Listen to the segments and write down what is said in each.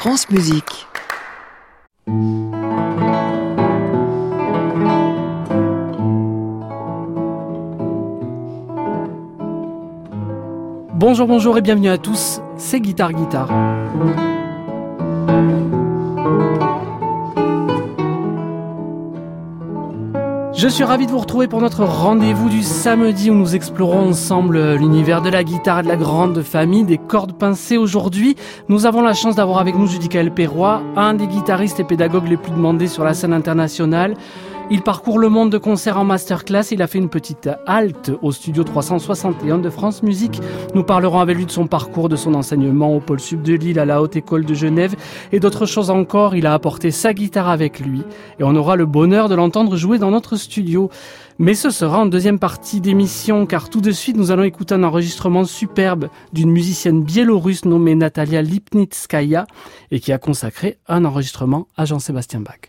France Musique. Bonjour et bienvenue à tous, c'est Guitare. Je suis ravi de vous retrouver pour notre rendez-vous du samedi où nous explorons ensemble l'univers de la guitare et de la grande famille des cordes pincées. Aujourd'hui, nous avons la chance d'avoir avec nous Judicaël Perroy, un des guitaristes et pédagogues les plus demandés sur la scène internationale. Il parcourt le monde de concert en masterclass. Il a fait une petite halte au studio 361 de France Musique. Nous parlerons avec lui de son parcours, de son enseignement au Pôle Sup de Lille, à la Haute École de Genève et d'autres choses encore. Il a apporté sa guitare avec lui et on aura le bonheur de l'entendre jouer dans notre studio. Mais ce sera en deuxième partie d'émission, car tout de suite nous allons écouter un enregistrement superbe d'une musicienne biélorusse nommée Natalia Lipnitskaya et qui a consacré un enregistrement à Jean-Sébastien Bach.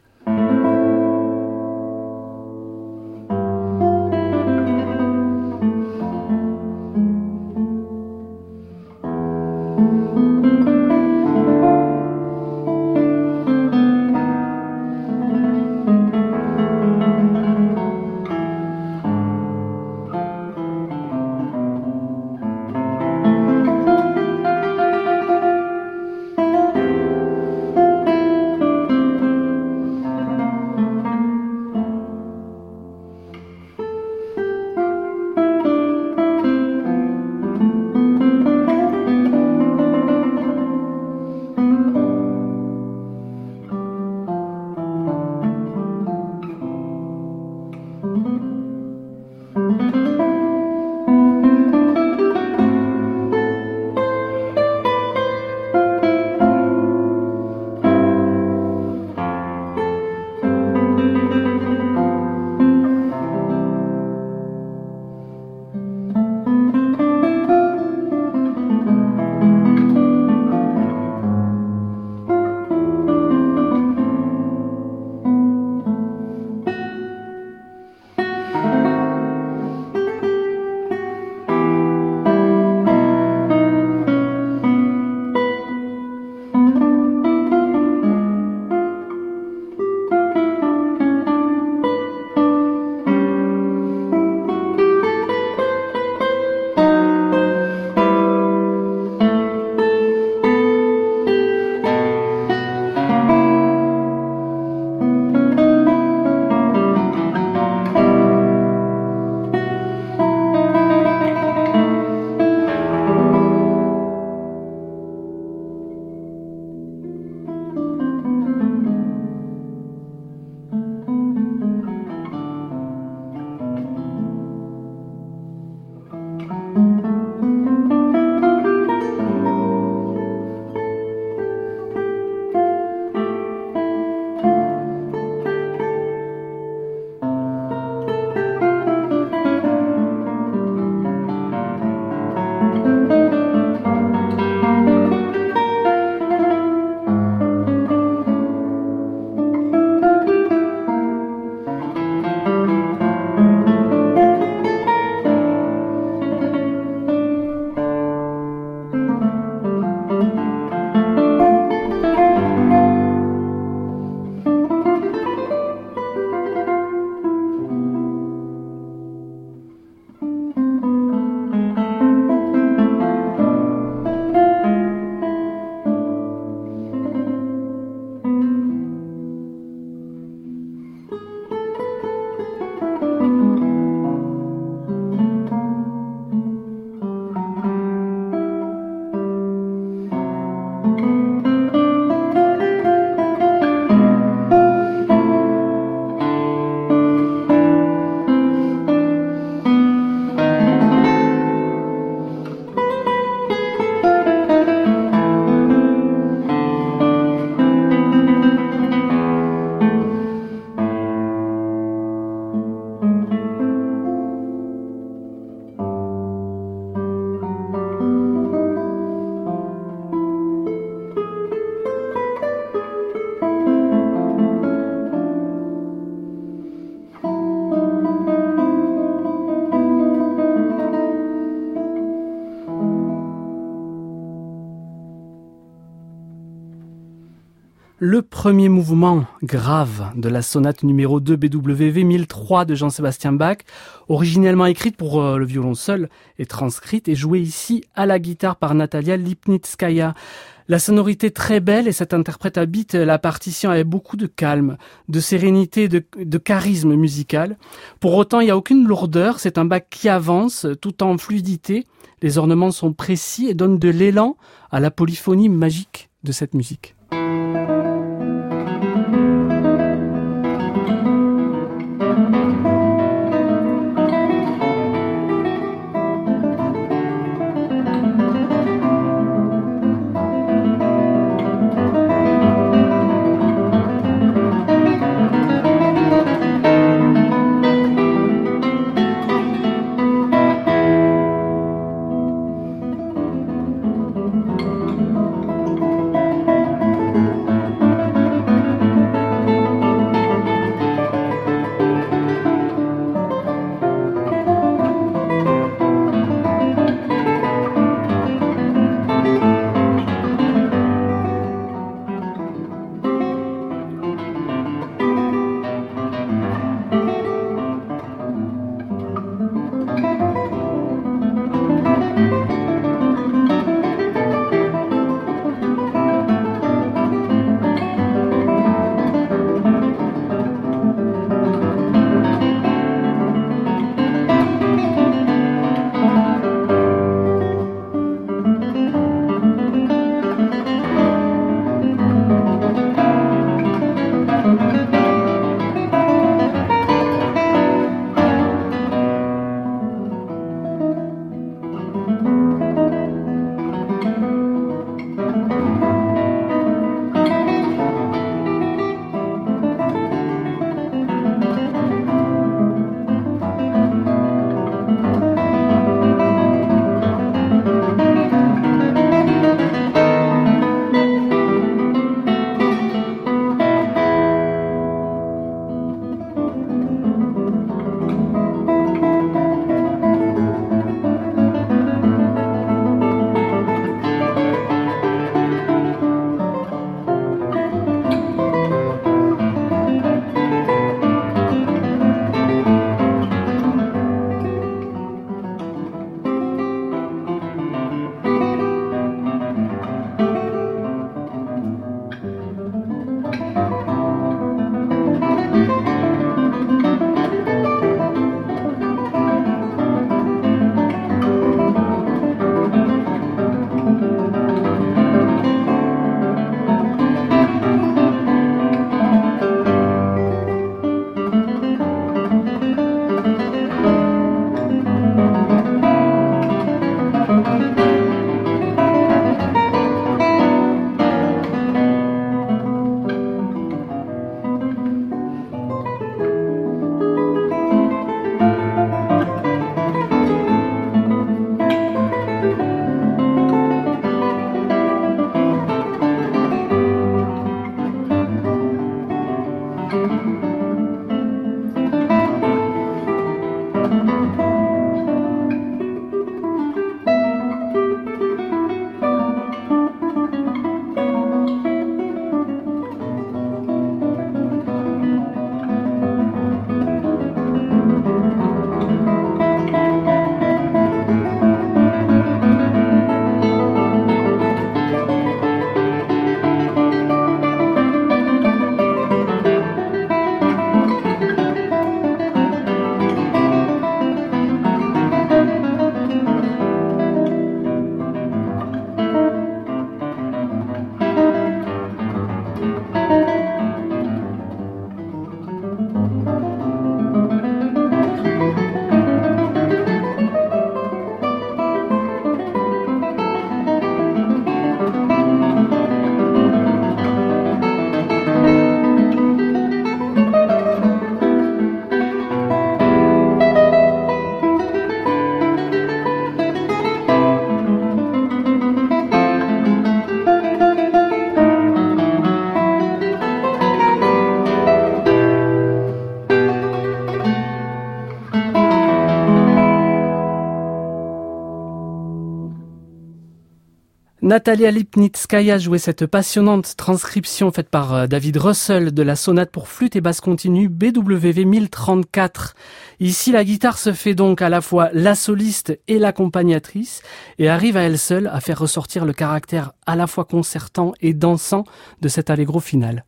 Le premier mouvement grave de la sonate numéro 2 BWV 1003 de Jean-Sébastien Bach, originellement écrite pour le violon seul et transcrite et jouée ici à la guitare par Natalia Lipnitskaya. La sonorité très belle et cet interprète habite la partition avec beaucoup de calme, de sérénité, de charisme musical. Pour autant, il n'y a aucune lourdeur, c'est un Bach qui avance tout en fluidité. Les ornements sont précis et donnent de l'élan à la polyphonie magique de cette musique. Natalia Lipnitskaya jouait cette passionnante transcription faite par David Russell de la sonate pour flûte et basse continue BWV 1034. Ici, la guitare se fait donc à la fois la soliste et l'accompagnatrice et arrive à elle seule à faire ressortir le caractère à la fois concertant et dansant de cet allegro final.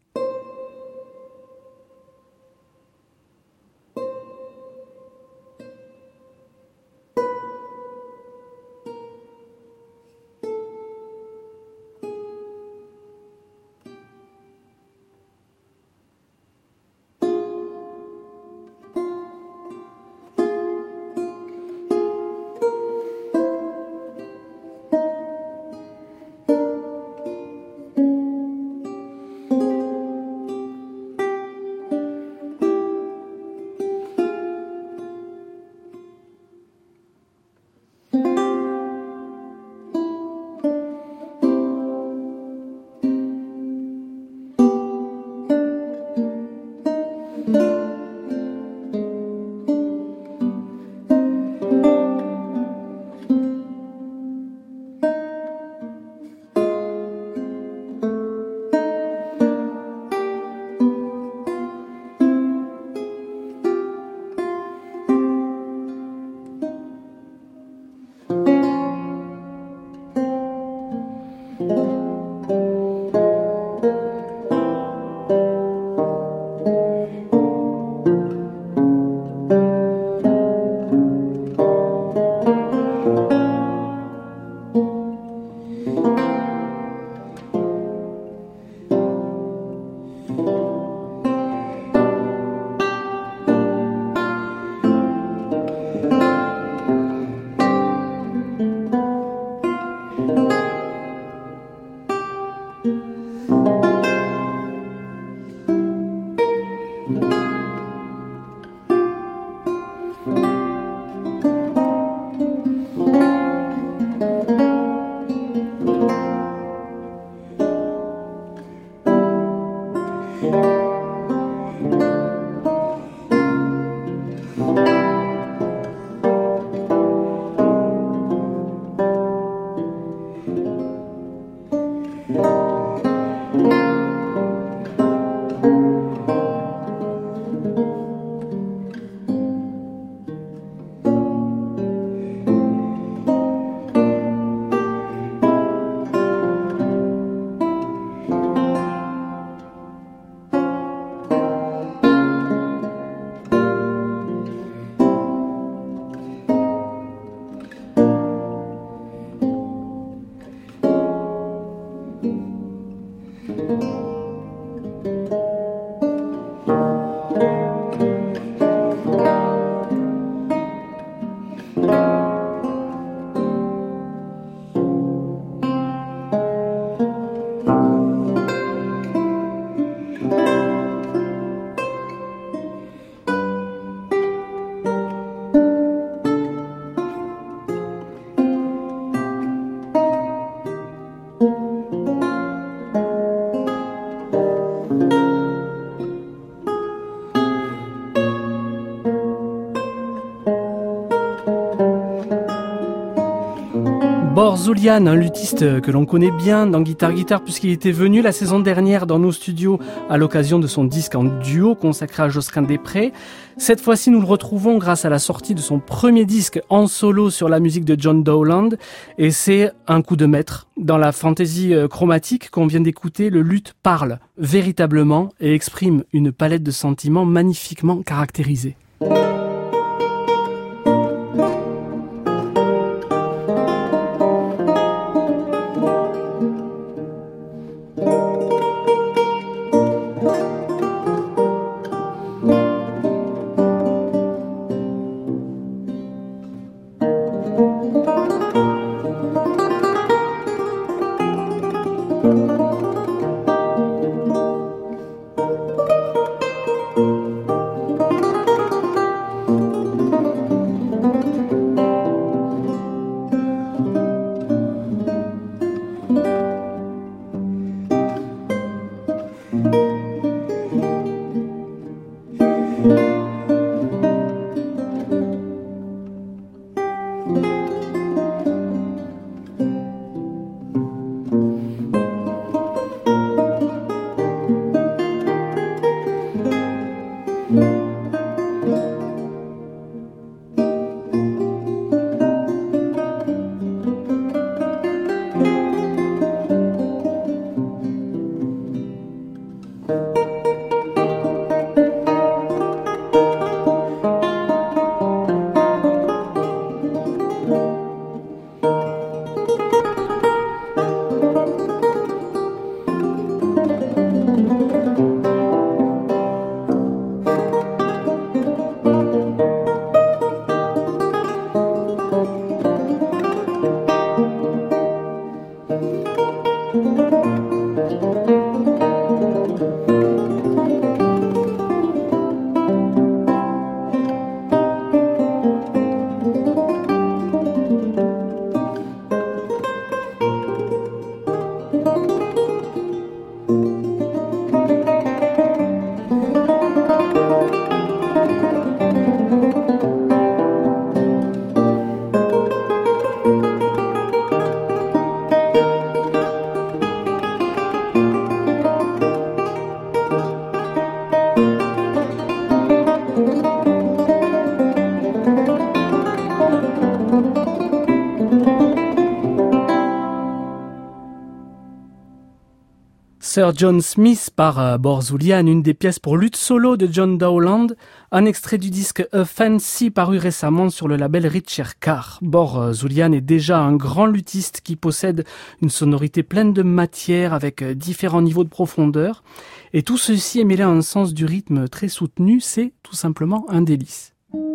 Borzoulian, un luthiste que l'on connaît bien dans Guitare puisqu'il était venu la saison dernière dans nos studios à l'occasion de son disque en duo consacré à Josquin des Prés. Cette fois-ci, nous le retrouvons grâce à la sortie de son premier disque en solo sur la musique de John Dowland et c'est un coup de maître. Dans la fantaisie chromatique qu'on vient d'écouter, le luth parle véritablement et exprime une palette de sentiments magnifiquement caractérisée. Sir John Smith par Borzoulian, une des pièces pour luth solo de John Dowland, un extrait du disque A Fancy paru récemment sur le label Ricercar. Borzoulian est déjà un grand luthiste qui possède une sonorité pleine de matière avec différents niveaux de profondeur. Et tout ceci est mêlé à un sens du rythme très soutenu, c'est tout simplement un délice.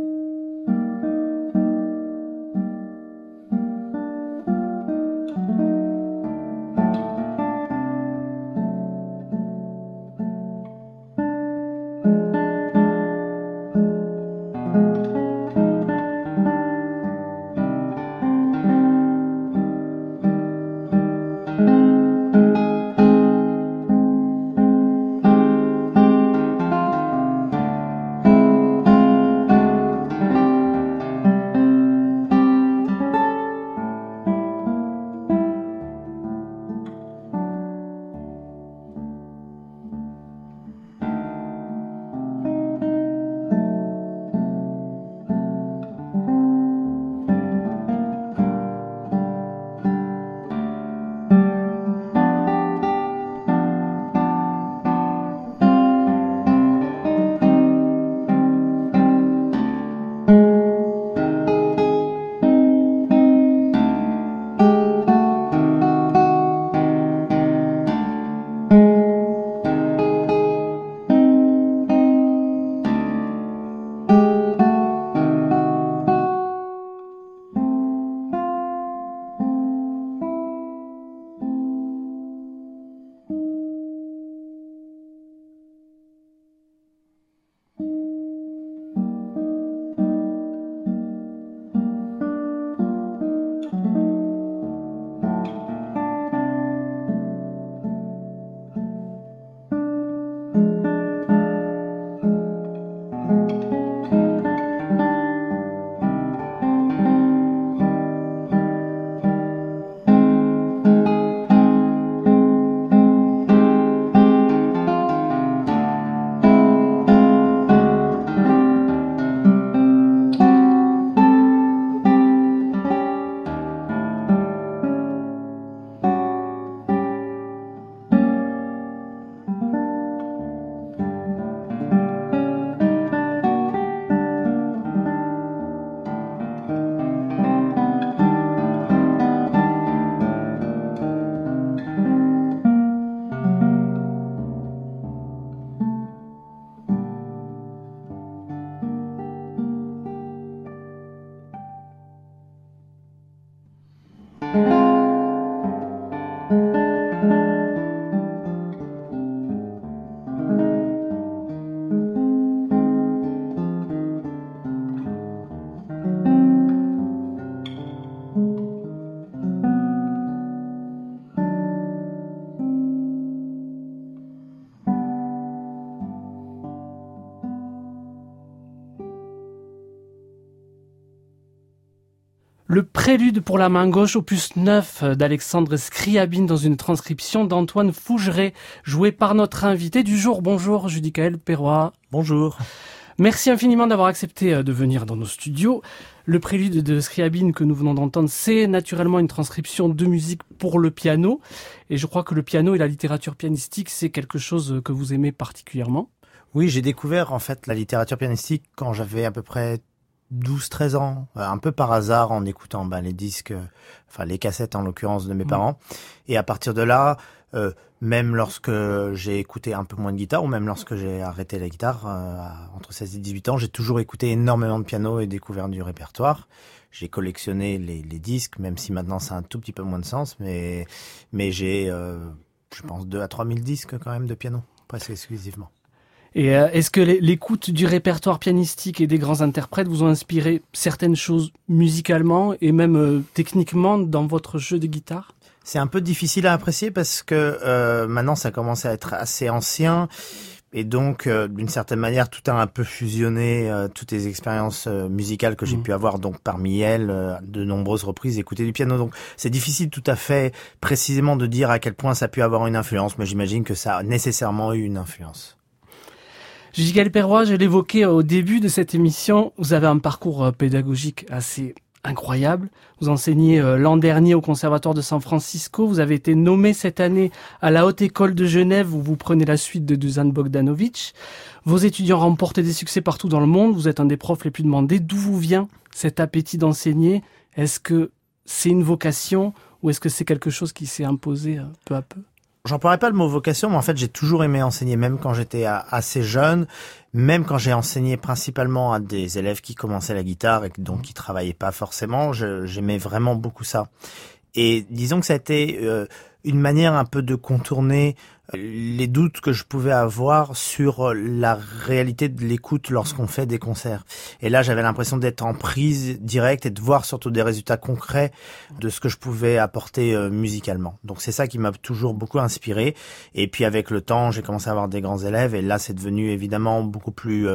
Le prélude pour la main gauche, opus 9 d'Alexandre Scriabine dans une transcription d'Antoine Fougeret, joué par notre invité du jour. Bonjour Judicaël Perroy. Bonjour. Merci infiniment d'avoir accepté de venir dans nos studios. Le prélude de Scriabine que nous venons d'entendre, c'est naturellement une transcription de musique pour le piano. Et je crois que le piano et la littérature pianistique, c'est quelque chose que vous aimez particulièrement. Oui, j'ai découvert en fait la littérature pianistique quand j'avais à peu près 12-13 ans, un peu par hasard en écoutant les disques, enfin les cassettes en l'occurrence de mes parents. Et à partir de là, même lorsque j'ai écouté un peu moins de guitare, ou même lorsque j'ai arrêté la guitare, entre 16 et 18 ans, j'ai toujours écouté énormément de piano et découvert du répertoire. J'ai collectionné les disques, même si maintenant ça a un tout petit peu moins de sens, mais j'ai je pense 2 à 3 000 disques quand même de piano, presque exclusivement. Et est-ce que l'écoute du répertoire pianistique et des grands interprètes vous ont inspiré certaines choses musicalement et même techniquement dans votre jeu de guitare ? C'est un peu difficile à apprécier parce que maintenant ça commence à être assez ancien. Et donc, d'une certaine manière, tout a un peu fusionné, toutes les expériences musicales que j'ai pu avoir, donc parmi elles, de nombreuses reprises, écouter du piano. Donc, c'est difficile tout à fait précisément de dire à quel point ça a pu avoir une influence, mais j'imagine que ça a nécessairement eu une influence. Judy Galperrois, je l'évoquais au début de cette émission, vous avez un parcours pédagogique assez incroyable. Vous enseignez l'an dernier au Conservatoire de San Francisco. Vous avez été nommé cette année à la Haute École de Genève où vous prenez la suite de Dusan Bogdanovic. Vos étudiants remportent des succès partout dans le monde. Vous êtes un des profs les plus demandés. D'où vous vient cet appétit d'enseigner ? Est-ce que c'est une vocation ou est-ce que c'est quelque chose qui s'est imposé peu à peu ? J'emploierais pas le mot vocation, mais en fait, j'ai toujours aimé enseigner, même quand j'étais assez jeune, même quand j'ai enseigné principalement à des élèves qui commençaient la guitare et donc qui travaillaient pas forcément, j'aimais vraiment beaucoup ça. Et disons que ça a été une manière un peu de contourner les doutes que je pouvais avoir sur la réalité de l'écoute lorsqu'on fait des concerts. Et là, j'avais l'impression d'être en prise directe et de voir surtout des résultats concrets de ce que je pouvais apporter musicalement. Donc c'est ça qui m'a toujours beaucoup inspiré. Et puis avec le temps, j'ai commencé à avoir des grands élèves et là, c'est devenu évidemment beaucoup plus,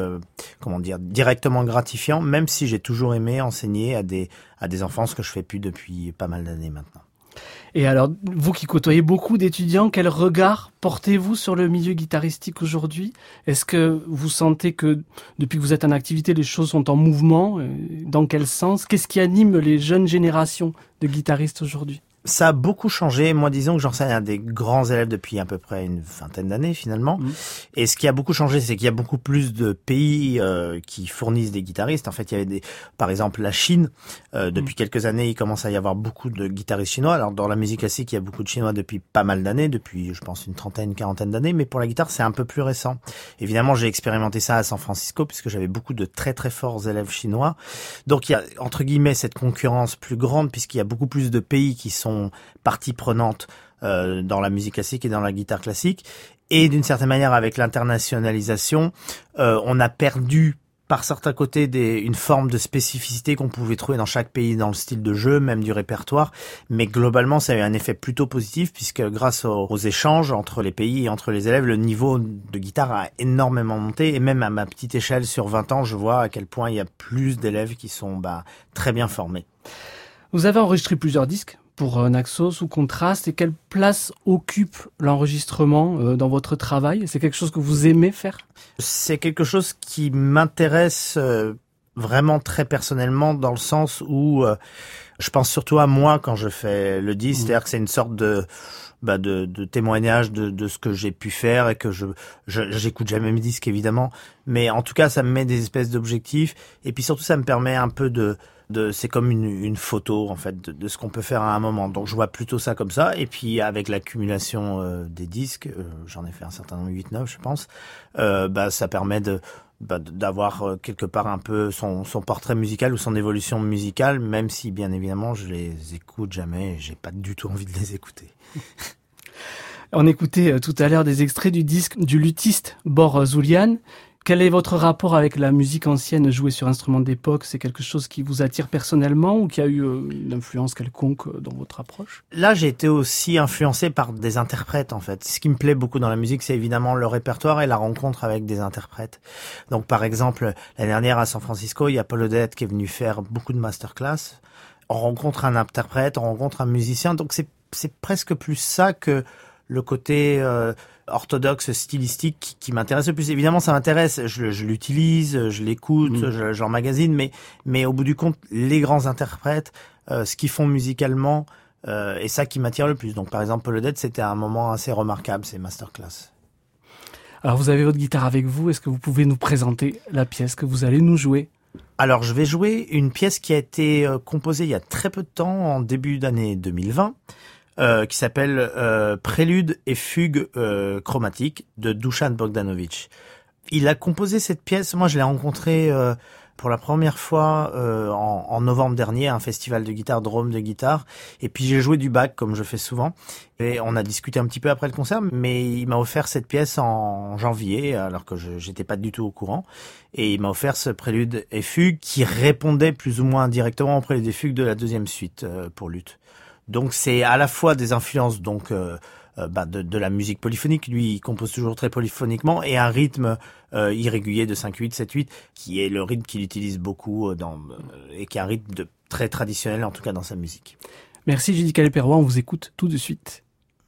directement gratifiant, même si j'ai toujours aimé enseigner à des enfants, ce que je fais plus depuis pas mal d'années maintenant. Et alors, vous qui côtoyez beaucoup d'étudiants, quel regard portez-vous sur le milieu guitaristique aujourd'hui ? Est-ce que vous sentez que, depuis que vous êtes en activité, les choses sont en mouvement ? Dans quel sens ? Qu'est-ce qui anime les jeunes générations de guitaristes aujourd'hui ? Ça a beaucoup changé. Moi, disons que j'enseigne à des grands élèves depuis à peu près une vingtaine d'années, finalement. Et ce qui a beaucoup changé, c'est qu'il y a beaucoup plus de pays qui fournissent des guitaristes. En fait, il y avait par exemple, la Chine. Depuis quelques années, il commence à y avoir beaucoup de guitaristes chinois. Alors, dans la musique classique, il y a beaucoup de Chinois depuis pas mal d'années, depuis, je pense, une quarantaine d'années. Mais pour la guitare, c'est un peu plus récent. Évidemment, j'ai expérimenté ça à San Francisco, puisque j'avais beaucoup de très, très forts élèves chinois. Donc, il y a, entre guillemets, cette concurrence plus grande, puisqu'il y a beaucoup plus de pays qui sont partie prenante dans la musique classique et dans la guitare classique. Et d'une certaine manière, avec l'internationalisation, on a perdu par certains côtés une forme de spécificité qu'on pouvait trouver dans chaque pays dans le style de jeu, même du répertoire. Mais globalement, ça a eu un effet plutôt positif puisque grâce aux échanges entre les pays et entre les élèves, le niveau de guitare a énormément monté. Et même à ma petite échelle, sur 20 ans, je vois à quel point il y a plus d'élèves qui sont très bien formés. Vous avez enregistré plusieurs disques pour Naxos ou Contraste, et quelle place occupe l'enregistrement dans votre travail ? C'est quelque chose que vous aimez faire ? C'est quelque chose qui m'intéresse vraiment très personnellement, dans le sens où je pense surtout à moi quand je fais le disque, c'est-à-dire que c'est une sorte de témoignage de ce que j'ai pu faire et que j'écoute jamais mes disques évidemment, mais en tout cas ça me met des espèces d'objectifs et puis surtout ça me permet un peu c'est comme une photo en fait de ce qu'on peut faire à un moment. Donc je vois plutôt ça comme ça. Et puis avec l'accumulation des disques, j'en ai fait un certain nombre, 8-9 je pense, ça permet d'avoir quelque part un peu son portrait musical ou son évolution musicale, même si bien évidemment je les écoute jamais et j'ai pas du tout envie de les écouter. On écoutait tout à l'heure des extraits du disque du luthiste Bor Zulian. Quel est votre rapport avec la musique ancienne jouée sur instruments d'époque ? C'est quelque chose qui vous attire personnellement ou qui a eu une influence quelconque dans votre approche ? Là, j'ai été aussi influencé par des interprètes, en fait. Ce qui me plaît beaucoup dans la musique, c'est évidemment le répertoire et la rencontre avec des interprètes. Donc, par exemple, l'année dernière à San Francisco, il y a Paul Odette qui est venu faire beaucoup de masterclass. On rencontre un interprète, on rencontre un musicien. Donc, c'est presque plus ça que le côté orthodoxe, stylistique qui m'intéresse le plus. Évidemment, ça m'intéresse, je l'utilise, je l'écoute, j'emmagasine, mais au bout du compte, les grands interprètes, ce qu'ils font musicalement, est ça qui m'attire le plus. Donc, par exemple, Paul Odette, c'était un moment assez remarquable, ces masterclass. Alors, vous avez votre guitare avec vous. Est-ce que vous pouvez nous présenter la pièce que vous allez nous jouer ? Alors, je vais jouer une pièce qui a été composée il y a très peu de temps, en début d'année 2020, qui s'appelle Prélude et fugue chromatique de Dusan Bogdanovic. Il a composé cette pièce, moi je l'ai rencontré pour la première fois en novembre dernier à un festival de guitare, Drôme de guitare. Et puis j'ai joué du bac comme je fais souvent. Et on a discuté un petit peu après le concert, mais il m'a offert cette pièce en janvier, alors que j'étais pas du tout au courant. Et il m'a offert ce prélude et fugue qui répondait plus ou moins indirectement au prélude et fugue de la deuxième suite pour luth. Donc c'est à la fois des influences de la musique polyphonique, lui il compose toujours très polyphoniquement, et un rythme irrégulier de 5/8, 7/8, qui est le rythme qu'il utilise beaucoup et qui est un rythme très traditionnel, en tout cas dans sa musique. Merci Judicaël Perroy, on vous écoute tout de suite.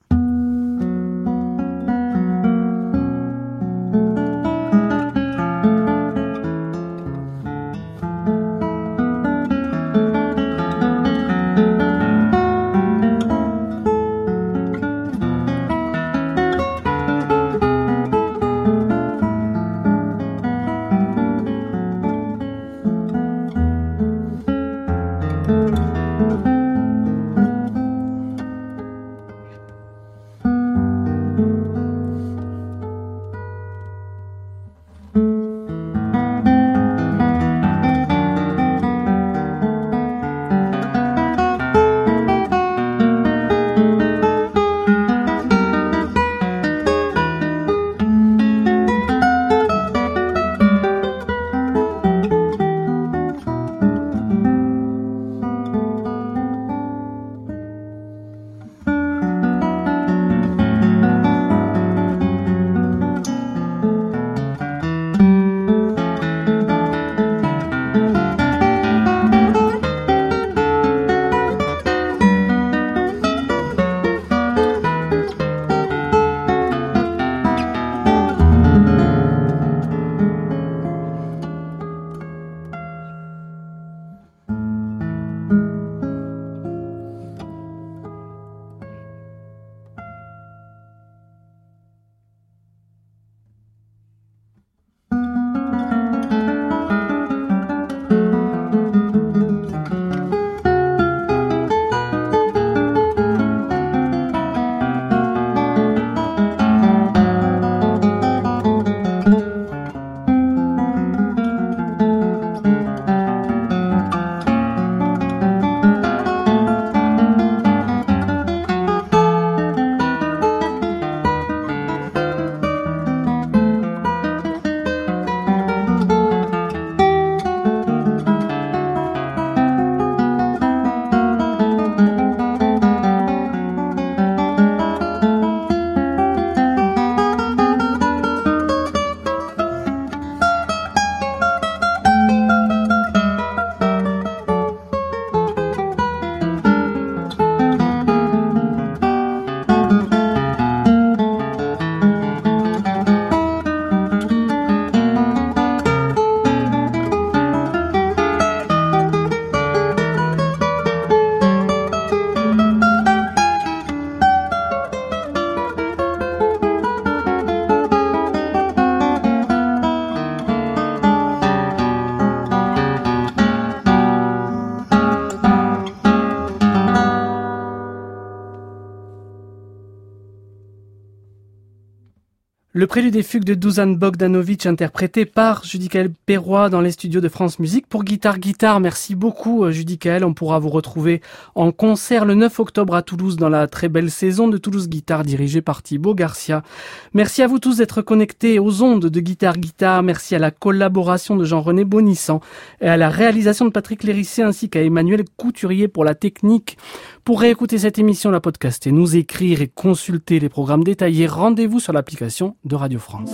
Le prélude et fugue de Dusan Bogdanovic interprété par Judicaël Perroy dans les studios de France Musique pour Guitare. Merci beaucoup Judicaël. On pourra vous retrouver en concert le 9 octobre à Toulouse dans la très belle saison de Toulouse Guitare dirigée par Thibaut Garcia. Merci à vous tous d'être connectés aux ondes de Guitare. Merci à la collaboration de Jean-René Bonissant et à la réalisation de Patrick Lérissé ainsi qu'à Emmanuel Couturier pour la technique. Pour réécouter cette émission, la podcaster, nous écrire et consulter les programmes détaillés, rendez-vous sur l'application de Radio France.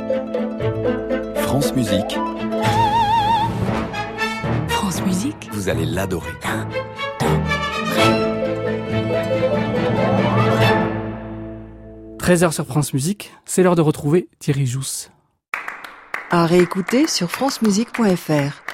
France Musique. France Musique. Vous allez l'adorer. 13h sur France Musique, c'est l'heure de retrouver Thierry Jousse. À réécouter sur francemusique.fr.